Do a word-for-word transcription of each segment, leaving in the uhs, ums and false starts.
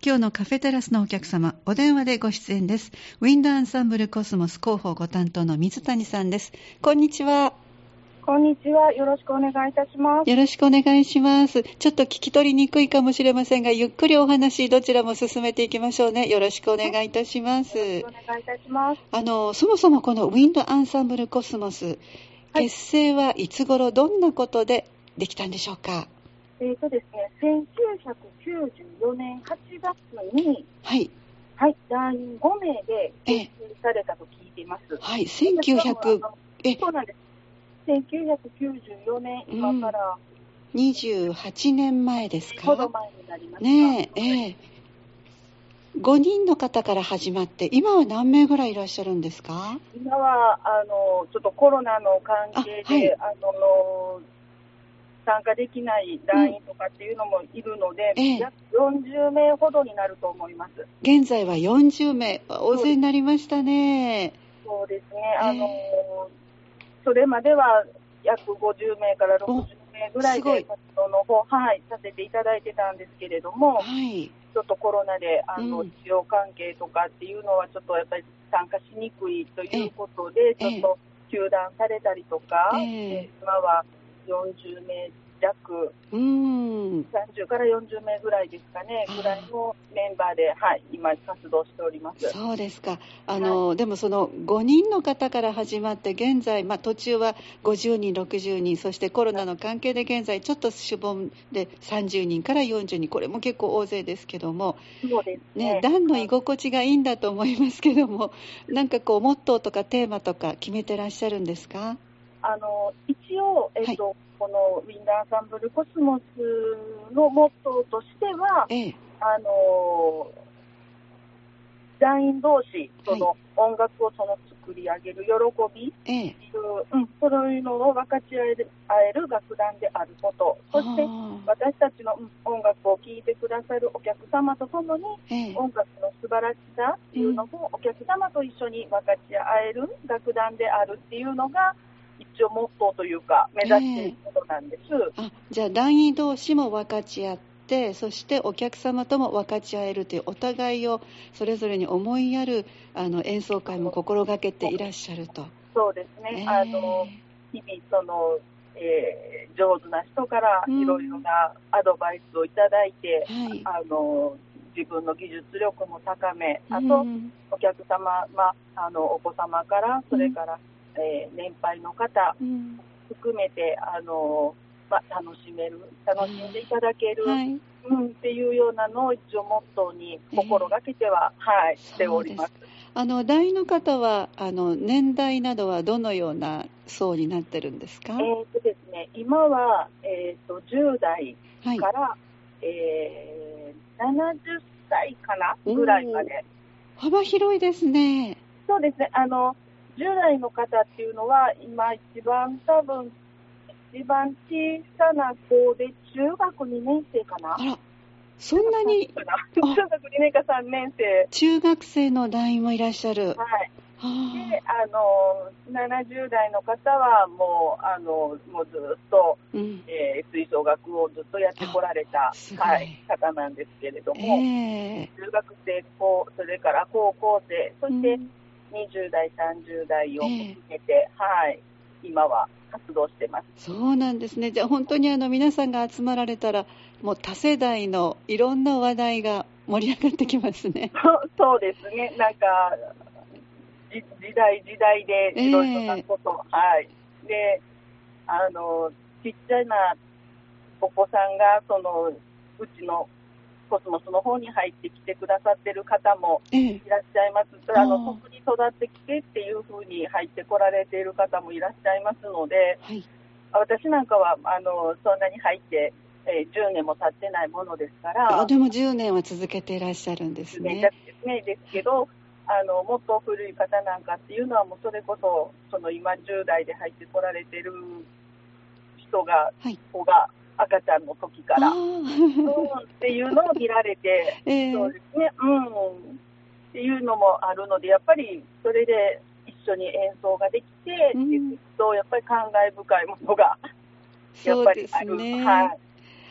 今日のカフェテラスのお客様、お電話でご出演です。ウィンドアンサンブルコスモス広報ご担当の水谷さんです。こんにちは。 こんにちは。よろしくお願いいたします。 よろしくお願いします。ちょっと聞き取りにくいかもしれませんが、ゆっくりお話どちらも進めていきましょうね。よろしくお願いいたします。 よろしくお願いいたします。 あの、そもそもこのウィンドアンサンブルコスモス、はい、結成はいつ頃どんなことでできたんでしょうか？ えーとですね、せんきゅうひゃくきゅうじゅうよねんはちがつに、 はい。 はい、団員ごめいで結成されたと聞いています。 はい、せんきゅうひゃく、 え、そうなんです。せんきゅうひゃくきゅうじゅうよねん、今から、 うん、にじゅうはちねんまえですか？ ほど前になりますねえ、ええ。ごにんの方から始まって、今は何名ぐらいいらっしゃるんですか？ 今は、あの、ちょっとコロナの関係で、あ、はい、あの、参加できない団員とかっていうのもいるので、うん、約よんじゅうめいほどになると思います。 現在はよんじゅうめい、大勢になりましたね。 そうですね。あの、それまでは約ごじゅうめいからろくじゅうめいぐらいで活動の方、はい、させていただいてたんですけれども、はい、ちょっとコロナであの、うん、治療関係とかっていうのはちょっとやっぱり参加しにくいということで、ちょっと中断されたりとか、えー、今はよんじゅうめいじゃく、うん、さんじゅうからよんじゅうめいぐらいですかね、ぐらいのメンバーで、はい、今活動しております。 そうですか。あの、はい、でもそのごにんの方から始まって現在、まあ、途中はごじゅうにん、ろくじゅうにん、そしてコロナの関係で現在ちょっとしぼんでさんじゅうにんからよんじゅうにん、これも結構大勢ですけども、 そうですね。 ね、団の居心地がいいんだと思いますけども、なんかこうモットーとかテーマとか決めてらっしゃるんですか？ あの一応、えっと、はい、このウィンドアンサンブルコスモスのモットーとしては、ええ、あの団員同士、その音楽をその作り上げる喜びっていう、ええ、うん、そういうのを分かち合える、合える楽団であること、そして私たちの音楽を聴いてくださるお客様とともに、ええ、音楽の素晴らしさっていうのもお客様と一緒に分かち合える楽団であるっていうのが、一応モットーというか目指していることなんです。 えー、あ、じゃあ団員同士も分かち合って、そしてお客様とも分かち合えるという、お互いをそれぞれに思いやるあの演奏会も心がけていらっしゃると。 そうですね、えー、あの日々その、えー、上手な人からいろいろなアドバイスをいただいて、うん、はい、あの自分の技術力も高め、あと、うん、お客様、まあ、あのお子様から、それから、うん、えー、年配の方含めて、うん、あのまあ、楽しめる、楽しんでいただける、はい、うん、っていうようなのを一応モットーに心がけては、えー、はい、しております。 あの団員の方はあの年代などはどのような層になってるんですか？ えーとですね、今は、えーと、じゅうだいから、はい、えー、ななじゅっさいかなぐらいまで。 幅広いですね。 そうですね、あのじゅうだいの方っていうのは今一番多分一番小さな子で中学にねんせいかな。 あら、そんなに中学にねんかさんねんせい。 中学生の団員もいらっしゃる。 はい。で、あのななじゅうだいの方はもうあのもうずっと、うん、えー、吹奏楽をずっとやってこられた、はい、方なんですけれども、えー、中学生、それから高校生、そしてにじゅうだい、さんじゅうだいを含めて、えー、はい、今は活動してます。 そうなんですね。じゃあ本当にあの皆さんが集まられたら、もう多世代のいろんな話題が盛り上がってきますね。 そ, そうですね。なんか時代時代でいろいろなこと、えー、はい。で、あのちっちゃなお子さんがそのうちのコスモスの方に入ってきてくださってる方もいらっしゃいます。えー、あの特に育ってきてっていう風に入ってこられている方もいらっしゃいますので、はい、私なんかはあのそんなに入って、えー、じゅうねんも経ってないものですから。 あ、でもじゅうねんは続けていらっしゃるんですね。 ですね。ですけど、あのもっと古い方なんかっていうのはもうそれこそその今じゅうだいで入ってこられてる人が、はい、子が赤ちゃんの時から、うん、っていうのを見られて、えー、そうですね、うん、っていうのもあるので、やっぱりそれで一緒に演奏ができて、うん、っていうとやっぱり感慨深いものがやっぱりある。 そうですね。 はい。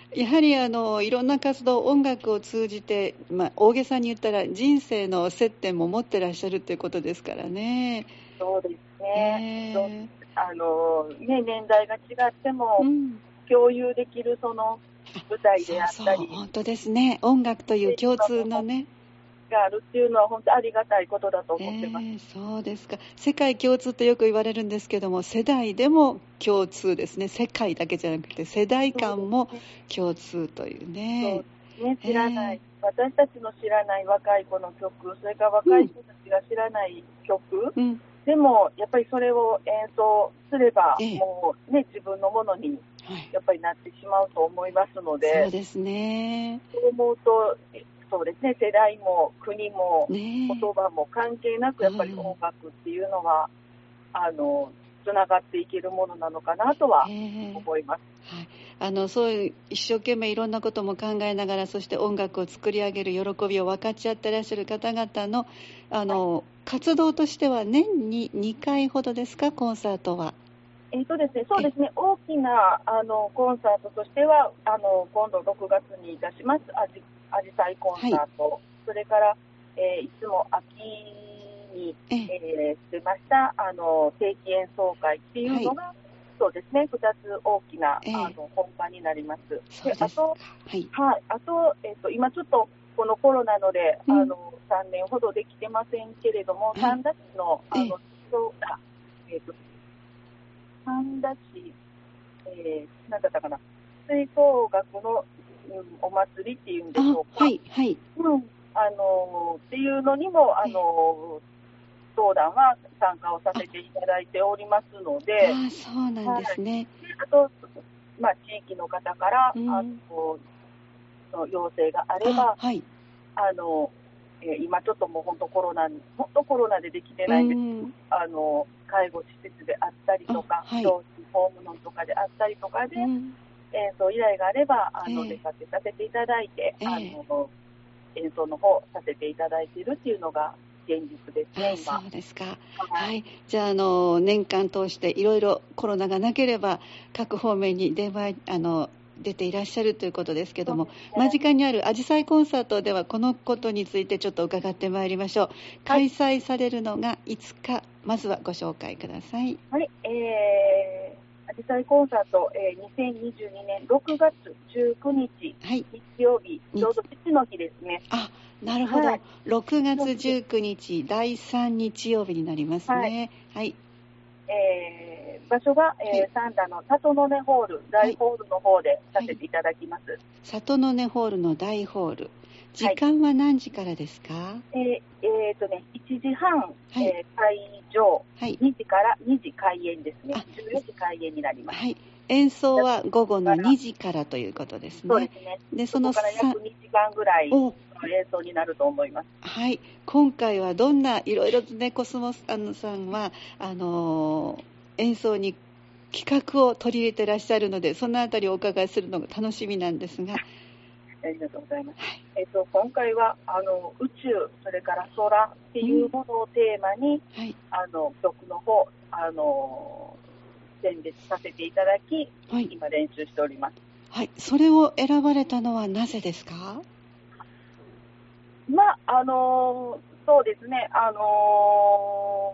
やはりあのいろんな活動、音楽を通じて、まあ、大げさに言ったら人生の接点も持ってらっしゃるということですからね。 そうですね。 えー、 あのね、年代が違っても、うん、共有できるその舞台であったり、 そうそう、本当ですね。音楽という共通のねがあるっていうのは本当ありがたいことだと思ってます。えー、そうですか。世界共通とよく言われるんですけども、世代でも共通ですね。世界だけじゃなくて世代間も共通というね。 そうね、知らない、えー、私たちの知らない若い子の曲、それから若い人たちが知らない曲、うん、でもやっぱりそれを演奏すれば、えー、もうね、自分のものにやっぱりなってしまうと思いますので、はい、 そうですね。 そう思うと、そうですね、世代も国も言葉も関係なく、やっぱり音楽っていうのは、うん、あのつながっていけるものなのかなとは思います。 はい、あのそういう一生懸命いろんなことも考えながら、そして音楽を作り上げる喜びを分かち合ってらっしゃる方々の、あの、はい、活動としては年ににかいほどですか、コンサートは。 えーとですね、そうですね、大きなあのコンサートとしては、あの今度ろくがつにいたしますあじあじさいコンサート、はい、それから、えー、いつも秋に、えー、してましたあの定期演奏会っていうのが、はい、そうですね、ふたつ大きな、えー、あの本番になります。であと、はいはい、あと、えーと、今ちょっとこのコロナので、うん、あのさんねんほどできてませんけれども、はい、三田市のあの、えーあえーと三田市、えー、なんだったかな、吹奏楽の、うん、お祭りっていうんでしょうか、はいはい、うん、あのー、っていうのにも、あのー、相談は参加をさせていただいておりますので、 ああ、そうなんですね。 はい、あと、まあ、地域の方から、うん、あの要請があれば、あ、はい、あのえー、今ちょっともう本当コロナに、本当コロナでできてないんですけど、うん、あの介護施設であったりとか、はい、教師ホームのとかであったりとかで、うん、演奏依頼があれば、あの、えー、出かけさせていただいて、えー、あの演奏の方させていただいているっていうのが現実ですね、今。 そうですか。はい。はい、じゃあ、あの年間通していろいろコロナがなければ各方面に出前あの出ていらっしゃるということですけども、ね、間近にあるあじさいコンサートではこのことについてちょっと伺ってまいりましょう。開催されるのがいつか、まずはご紹介ください。 はい、えー、あじさいコンサート、えー、にせんにじゅうにねんろくがつじゅうくにち、はい、日曜日、ちょうど父の日ですね。 あ、なるほど、はい、ろくがつじゅうくにちだいさん日曜日になりますね。はい、はい、えー、場所が、えー、三田の里の根ホール大ホールの方でさせていただきます。はい、 里の根ホールの大ホール、時間は何時からですか？はい、えーえーとね、いちじはん、はい、えー、会場、はい、にじからにじ開演ですね。じゅうよじ開演になります。 はい、演奏は午後のにじからということですね。 そうですね。で、そのそこから約にじかんぐらいの演奏になると思います。 はい、今回はどんないろいろとね、コスモスあのさんはあのー、演奏に企画を取り入れてらっしゃるので、そのあたりをお伺いするのが楽しみなんですが。 ありがとうございます。はい、えっと、今回はあの宇宙、それから空っていうものをテーマに、うん、はい、あの曲の方、あの選別させていただき、はい、今練習しております。 はい、それを選ばれたのはなぜですか？ まあ、あのー、そうですね、あの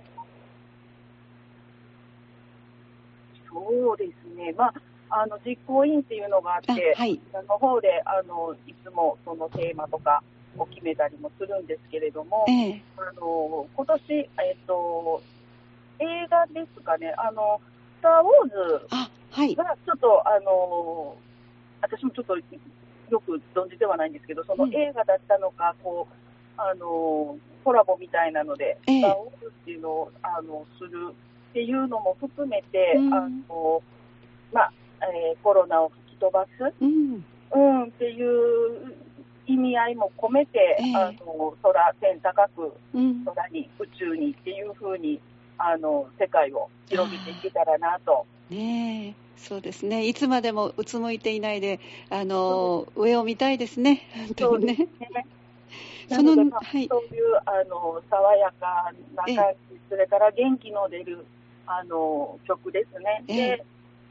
ー、そうですね、まあ、あの実行委員っていうのがあって、はい、その方であのいつもそのテーマとかを決めたりもするんですけれども、えー、あの今年、えっと、映画ですかね、あのスター・ウォーズがちょっと、あの私もちょっとよく存じてはないんですけど、その映画だったのか、こうあのコラボみたいなので、えー、スター・ウォーズっていうのをあのするっていうのも含めて、うん、あのまあえー、コロナを吹き飛ばす、うんうん、っていう意味合いも込めて、えー、あの空天高く、うん、空に宇宙にっていう風にあの世界を広げていけたらなと。 ねえ、そうですね。いつまでもうつむいていないで、あの上を見たいですね。本当にね。そうですね。 その、まあ、はい、そういうあの爽やかな感じ、それから元気の出るあの曲ですね。で、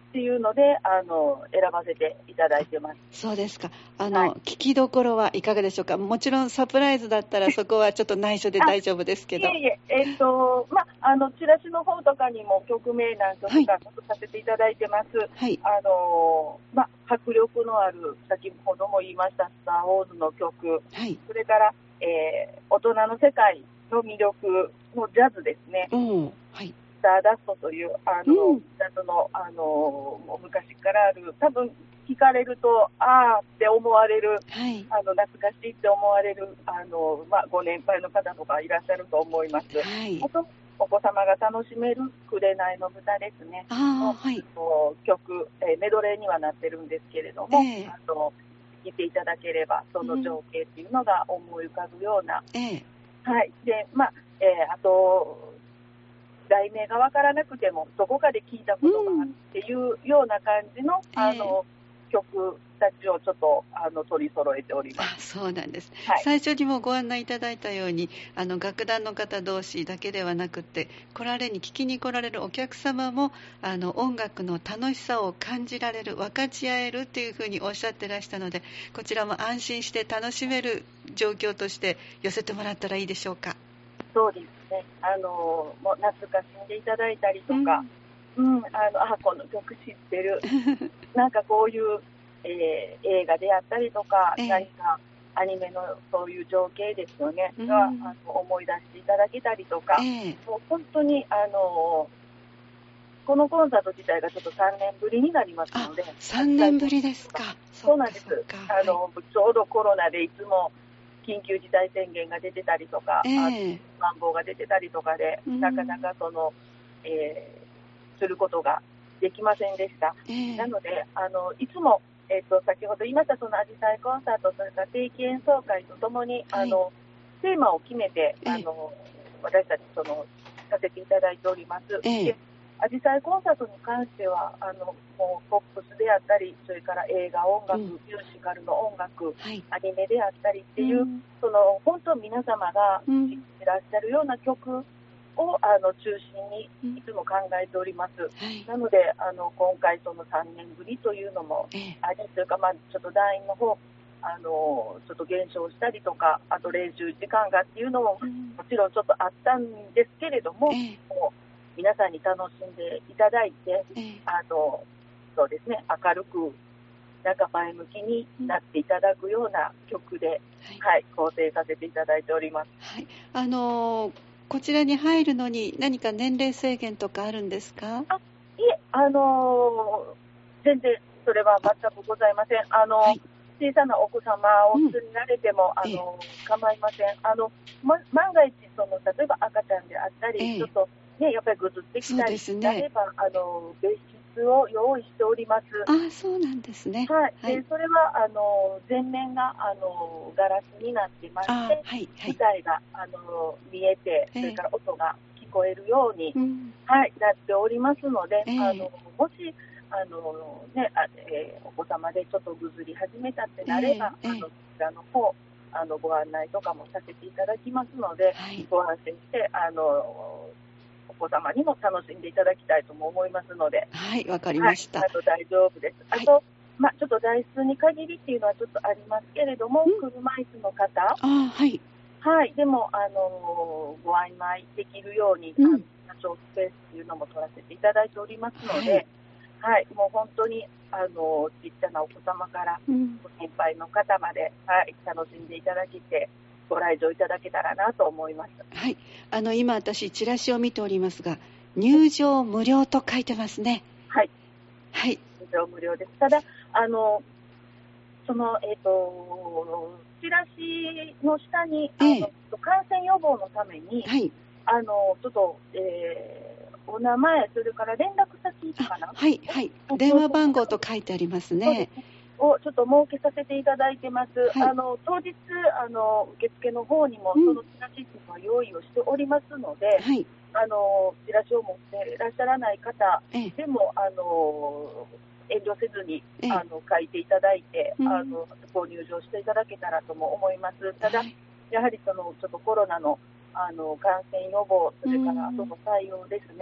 っていうのであの選ばせていただいてます。 そうですか。あの、 はい、 聞きどころはいかがでしょうか。もちろんサプライズだったらそこはちょっと内緒で大丈夫ですけど。 いえいえ、えっとまあのチラシの方とかにも曲名何曲かさせていただいてます。はい、あのまあ迫力のある、先ほども言いましたスター・ウォーズの曲、はい、それから、えー、大人の世界の魅力のジャズですね。うん、はい、スターダストというあの、うん、ジャズの、あの昔からある、多分聞かれるとあーって思われる、はい、あの懐かしいって思われるあの、まあ、ご年配の方とかいらっしゃると思います。はい、あとお子様が楽しめる紅の豚ですねの、はい、曲、えー、メドレーにはなってるんですけれども、えー、あの聞いていただければその情景っていうのが思い浮かぶような、うん、えー、はい、でまあえー、あと題名が分からなくてもどこかで聞いたことがあるっていうような感じの、うん、あの、えー、曲たちをちょっとあの取り揃えております。 あ、そうなんです、はい、最初にもご案内いただいたようにあの楽団の方同士だけではなくて来られに聞きに来られるお客様もあの音楽の楽しさを感じられる、分かち合えるというふうにおっしゃってらしたので、こちらも安心して楽しめる状況として寄せてもらったらいいでしょうか。 そうですね、あのもう懐かしんでいただいたりとか、うんうん、あのあこの曲知ってるなんかこういう、えー、映画であったりとか、えー、何かアニメのそういう情景ですよね、うん、があの思い出していただけたりとか、えー、もう本当にあのこのコンサート自体がちょっとさんねんぶりになりますので。 さんねんぶりですか。 そうなんです。あの、はい、ちょうどコロナでいつも緊急事態宣言が出てたりとか、えー、まん防が出てたりとかで、なかなかその、えー、することができませんでした。えー、なので、あのいつも、えー、と先ほど言いましたそのアジサイコンサート、それから定期演奏会とともに、はい、あのテーマを決めて、あのえー、私たちそのさせていただいております。えーでアジサイコンサートに関してはあのもうポップスであったり、それから映画音楽、うん、ミュージカルの音楽、はい、アニメであったりっていう、うん、その本当皆様が知ってらっしゃるような曲をあの中心にいつも考えております。うん、はい、なのであの今回そのさんねんぶりというのもあり、ええ、というか、まあ、ちょっと団員の方あのちょっと減少したりとか、あと練習時間がっていうのも、うん、もちろんちょっとあったんですけれども、ええ、もう皆さんに楽しんでいただいて、えー、あのそうですね、明るくなんか前向きになっていただくような曲で、うん、はい、はい、構成させていただいております。 はい、あのー、こちらに入るのに何か年齢制限とかあるんですか？ あ、いえ、あのー、全然それは全くございません。あのーはい、小さなお子様を連れられても、うん、あのー、構いません。あの、ま、万が一その例えば赤ちゃんであったり、えー、ちょっとね、やっぱりぐずってきたりであれば、ね、あの別室を用意しております。 あ、そうなんですね。 はい。はい、でそれはあの前面があのガラスになってまして、はいはい、舞台があの見えて、それから音が聞こえるように、えー、はい、なっておりますので、えー、あのもしあの、ねあえー、お子様でちょっとぐずり始めたってなれば、えーえー、あのこちらの方あのご案内とかもさせていただきますので、はい、ご安心してあのお子様にも楽しんでいただきたいとも思いますので。 はい、わかりました。 はい、あと大丈夫です。あと、はい、まあ、ちょっと材質に限りっていうのはちょっとありますけれども、車椅子の方、 あ、はい、 はい、でも、あのー、ご案内できるように、うん、多少スペースっていうのも取らせていただいておりますので、はい、はい、もう本当に、あのー、ちっちゃなお子様から、うん、ご年配の方まで、はい、楽しんでいただけて、ご来場いただけたらなと思います。 はい、あの今私チラシを見ておりますが、入場無料と書いてますね。 はい、 はい、 入場無料です。ただあのそのえっ、ー、とチラシの下に、えー、あの感染予防のために、はい、あのちょっと、えー、お名前、それから連絡先かな、 はいはい、電話番号と書いてありますね。 をちょっと設けさせていただいてます。はい、あの当日あの受付の方にもそのチラシの用意をしておりますので、うん、はい、あのチラシを持っていらっしゃらない方でも、ええ、あの遠慮せずに、ええ、あの書いていただいて、うん、あのご入場していただけたらとも思います。ただ、はい、やはりそのちょっとコロナのあの感染予防、それから後の対応ですね、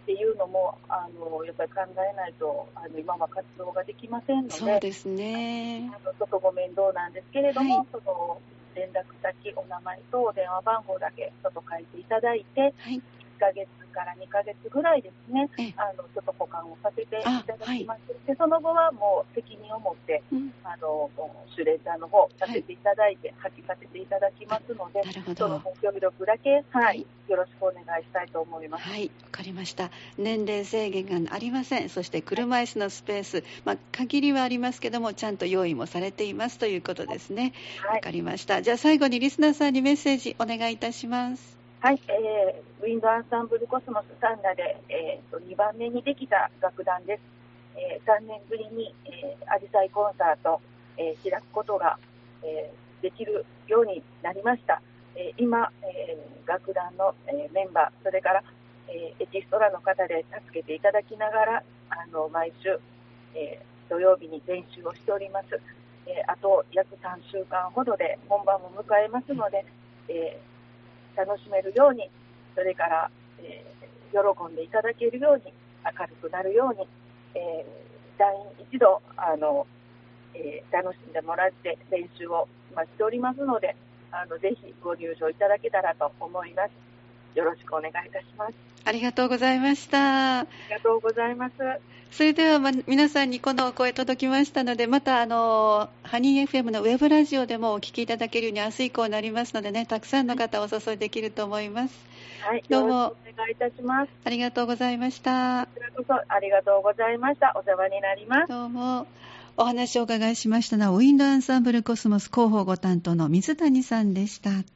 っていうのもあのやっぱり考えないとあの今は活動ができませんので、 そうですね、 あのちょっとご面倒なんですけれども、 はい、 その連絡先、お名前と電話番号だけちょっと書いていただいて、 はい、 いっかげつからにかげつぐらいですね、あのちょっと保管をさせていただきます。はい、でその後はもう責任を持って、うん、あのシュレッダーの方させていただいて、はい、破棄させていただきますので、そのご協力だけ、はいはい、よろしくお願いしたいと思います。 はい、わかりました。年齢制限がありません。そして車椅子のスペース、まあ、限りはありますけども、ちゃんと用意もされていますということですね。わ、はい、かりました。じゃあ最後にリスナーさんにメッセージお願いいたします。 はい、えー、ウィンドアンサンブルコスモスサンダで、えー、とにばんめにできた楽団です。えー、さんねんぶりに、えー、アジサイコンサート、えー、開くことが、えー、できるようになりました。えー、今、えー、楽団の、えー、メンバー、それから、えー、エキストラの方で助けていただきながら、あの毎週、えー、土曜日に練習をしております。えー、あと約さんしゅうかんほどで本番も迎えますので、えー楽しめるように、それから、えー、喜んでいただけるように、明るくなるように、えー、団員一同あの、えー、楽しんでもらって練習を今しておりますので、あのぜひご入場いただけたらと思います。よろしくお願いいたします。 ありがとうございました。 ありがとうございます。 それでは、ま、皆さんにこのお声届きましたので、またあのハニー エフエム のウェブラジオでもお聞きいただけるように明日以降になりますのでね、たくさんの方をお誘いできると思います。 はい、どうもお願いいたします。 ありがとうございました。 こちらこそありがとうございました。お世話になります。 どうも。お話をお伺いしましたのはウィンドアンサンブルコスモス広報ご担当の水谷さんでした。